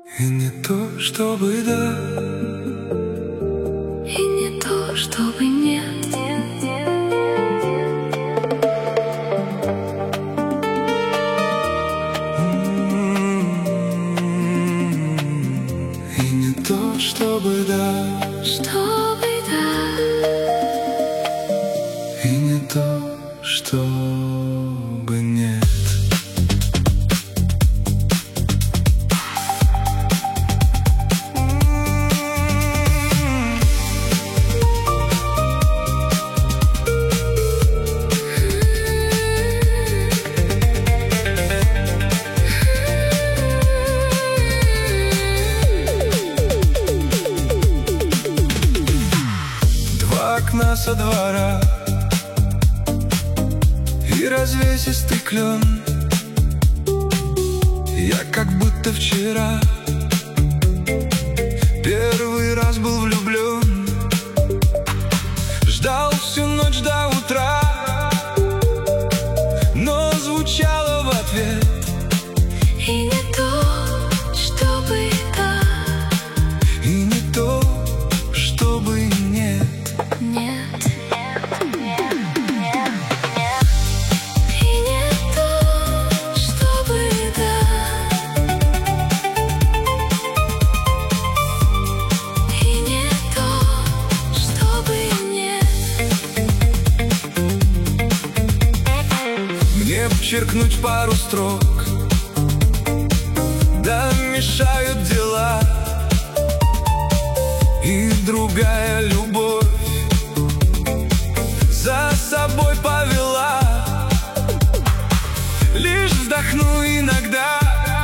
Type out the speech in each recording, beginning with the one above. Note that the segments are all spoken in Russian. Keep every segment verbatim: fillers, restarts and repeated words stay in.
И не то, чтобы да, и не то, чтобы нет. и не то, чтобы да, Чтобы да, и не то, чтобы нет. Окна со двора и развесистый клен. Я как будто вчера первый раз был влюблен. Ждал всю ночь до утра, но звучало в ответ: и не то, чтобы да, и не то, чтобы нет. нет, нет, нет, нет. И не то, чтобы да, и не то, чтобы нет. Мне подчеркнуть пару строк, да мешают дела, и другая любовь за собой повела. Лишь вздохну иногда,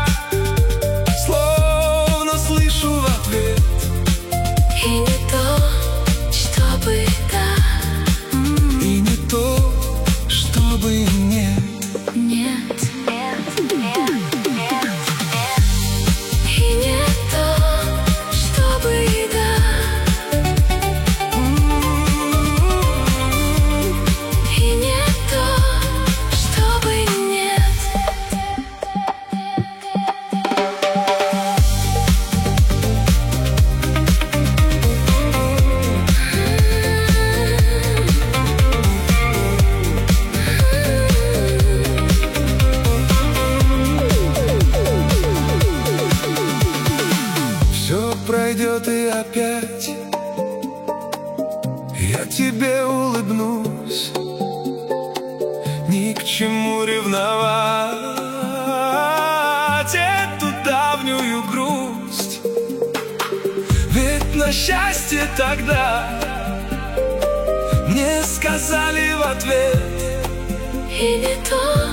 словно слышу в ответ: И не то, чтобы да, и не то, чтобы нет. нет, нет, нет, нет, нет. И не то, чтобы да, и не то, чтобы нет. Все пройдет и опять я тебе улыбнусь. Ни к чему ревновать эту давнюю грусть, ведь на счастье тогда мне сказали в ответ: И не то,